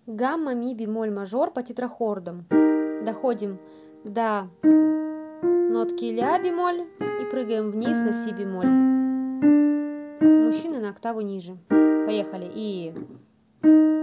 Гамма, ми бемоль мажор по тетрахордам. Доходим до нотки ля бемоль и прыгаем вниз на си бемоль. Мужчины на октаву ниже. Поехали. И